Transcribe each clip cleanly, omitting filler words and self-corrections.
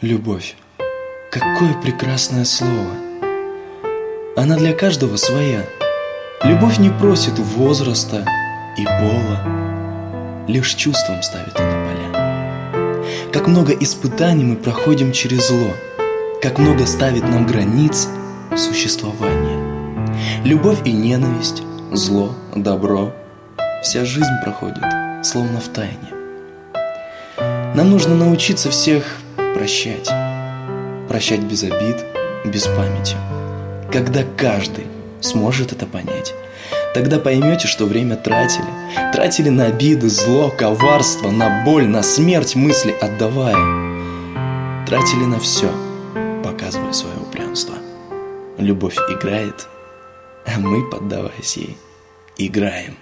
Любовь. Какое прекрасное слово. Она для каждого своя. Любовь не просит возраста и пола, лишь чувством ставит она поля. Как много испытаний мы проходим через зло, как много ставит нам границ существования. Любовь и ненависть, зло, добро. Вся жизнь проходит, словно в тайне. Нам нужно научиться всех прощать. Прощать без обид, без памяти. Когда каждый сможет это понять, тогда поймете, что время тратили. Тратили на обиды, зло, коварство, на боль, на смерть мысли отдавая. Тратили на все, показывая свое упрямство. Любовь играет, а мы, поддаваясь ей, играем.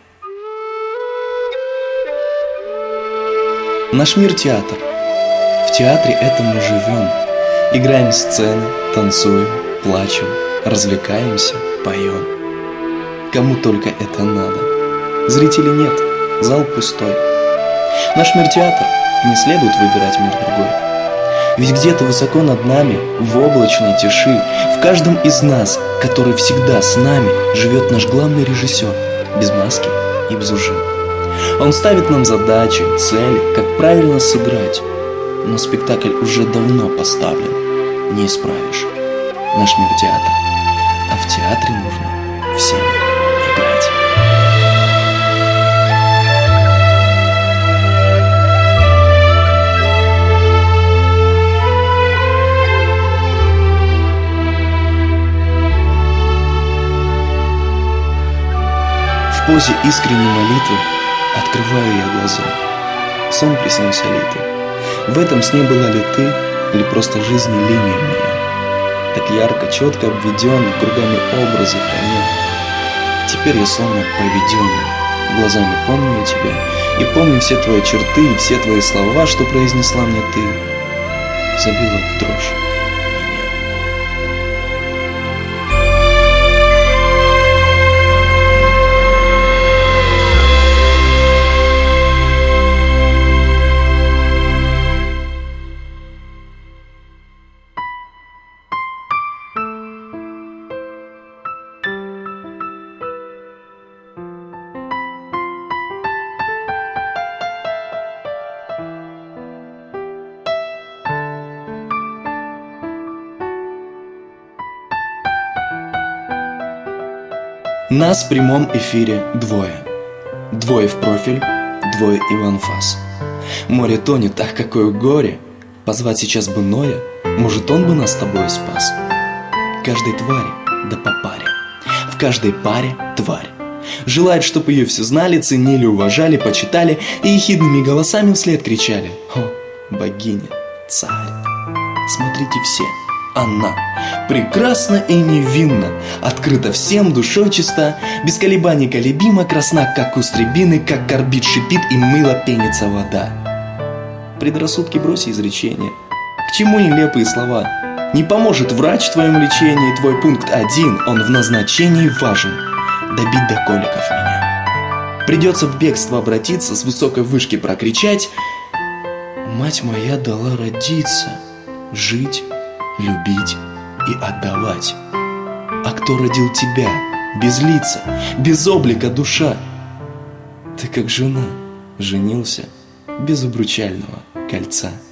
Наш мир — театр. В театре этом мы живем. Играем сцены, танцуем, плачем, развлекаемся, поем. Кому только это надо. Зрителей нет, зал пустой. Наш мир — театр, не следует выбирать мир другой. Ведь где-то высоко над нами, в облачной тиши, в каждом из нас, который всегда с нами, живет наш главный режиссер, без маски и без лжи. Он ставит нам задачи, цели, как правильно сыграть. Но спектакль уже давно поставлен, не исправишь. Наш мир — театр, а в театре нужно всем играть. В позе искренней молитвы открываю я глаза. Сон приснился ли ты? В этом сне была ли ты, или просто жизнь и линия моя? Так ярко, четко обведенный, кругами образы храня. Теперь я словно поведенный, глазами помню я тебя, и помню все твои черты, и все твои слова, что произнесла мне ты. Забила в дрожь. Нас в прямом эфире двое. Двое в профиль, двое и в анфас. Море тонет, ах, какое горе. Позвать сейчас бы Ноя, может, он бы нас с тобой спас. Каждой твари, да по паре. В каждой паре тварь. Желает, чтоб ее все знали, ценили, уважали, почитали и ехидными голосами вслед кричали: о, богиня, царь. Смотрите все. Она прекрасна и невинна, открыта всем, душой чиста, без колебаний колебима, красна, как куст рябины, как горбит шипит и мыло пенится вода. Предрассудки брось изречения. К чему нелепые слова? Не поможет врач в твоем лечении, твой пункт один, он в назначении важен: добить до коликов меня. Придется в бегство обратиться, с высокой вышки прокричать: мать моя дала родиться, жить, любить и отдавать. А кто родил тебя, без лица, без облика душа? Ты как жена, женился без обручального кольца.